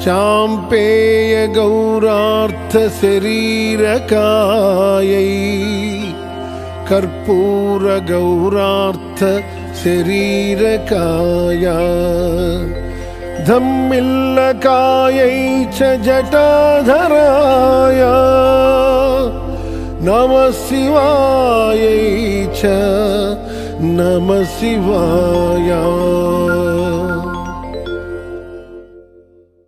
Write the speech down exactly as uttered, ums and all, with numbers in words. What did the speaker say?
चाम्पेय गौरार्थ शरीरकायै कर्पूर गौरार्थ शरीरकाया धम्मिल्लकायै च जटाधराय नमः शिवायै च नमः शिवाय।